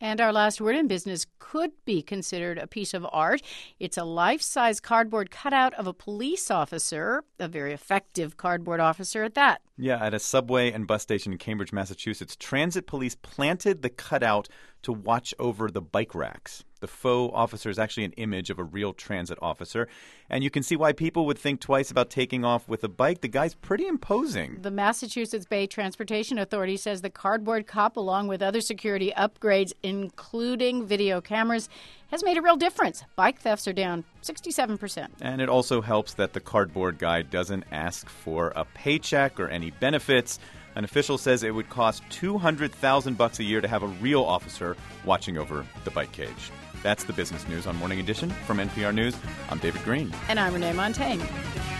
And our last word in business could be considered a piece of art. It's a life-size cardboard cutout of a police officer, a very effective cardboard officer at that. Yeah, at a subway and bus station in Cambridge, Massachusetts, transit police planted the cutout to watch over the bike racks. The faux officer is actually an image of a real transit officer. And you can see why people would think twice about taking off with a bike. The guy's pretty imposing. The Massachusetts Bay Transportation Authority says the cardboard cop, along with other security upgrades, including video cameras, has made a real difference. Bike thefts are down 67%. And it also helps that the cardboard guy doesn't ask for a paycheck or any benefits. An official says it would cost $200,000 a year to have a real officer watching over the bike cage. That's the business news on Morning Edition from NPR News. I'm David Green. And I'm Renee Montaigne.